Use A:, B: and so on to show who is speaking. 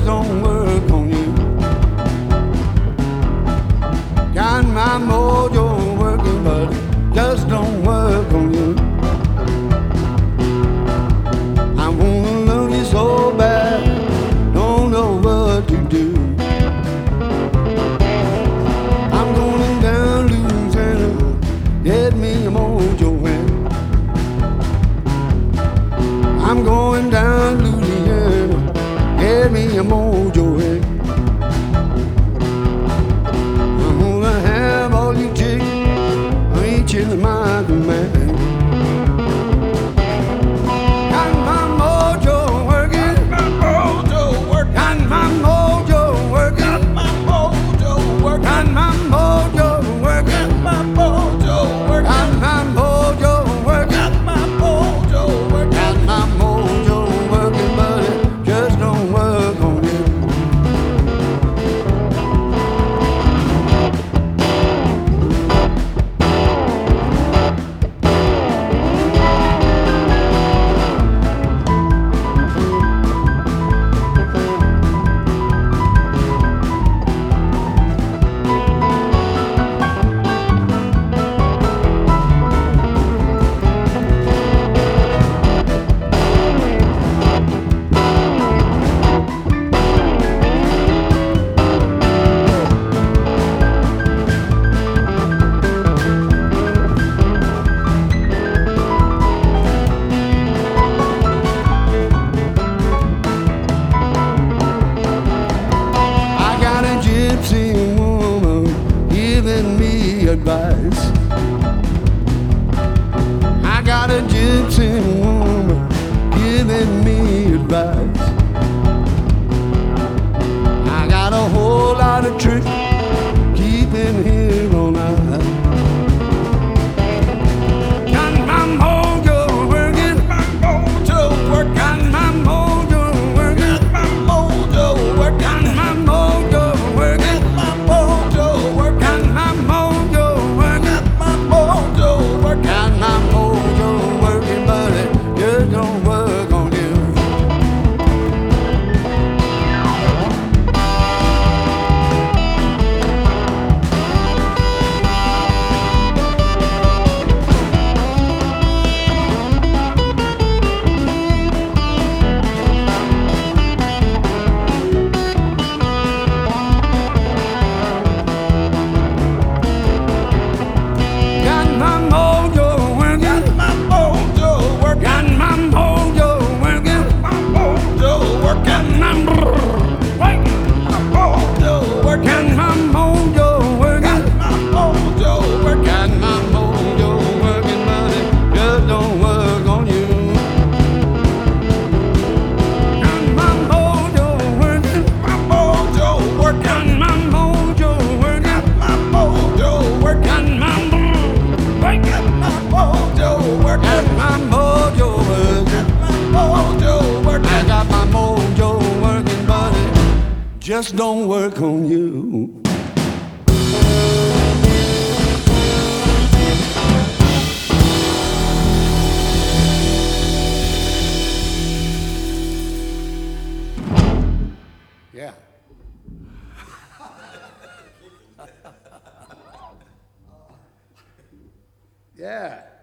A: don't work on you. Got my mojo working, but it just don't work on you. I wanna love you so bad, don't know what to do. I'm going down Louisiana, get me a mojo hand. I'm going down Louisiana, get me a mojo hand. I'm gonna have all you chicks reaching my command. Got my mojo working, got my mojo working, got my mojo working, got my mojo working, got my mojo working, got my mojo working, got my mojo working, got my mojo working, got my mojo working, but it just don't work on you. Advice. I got a gypsy woman giving me advice. I got a whole lot of tricks keeping here all night. Got my mojo working, my mojo working, got my mojo working, got my mojo working, got my mojo working, got my mojo working, got my mojo. Got my mojo working, but it just don't work on you. Just don't work on you. Yeah. Yeah.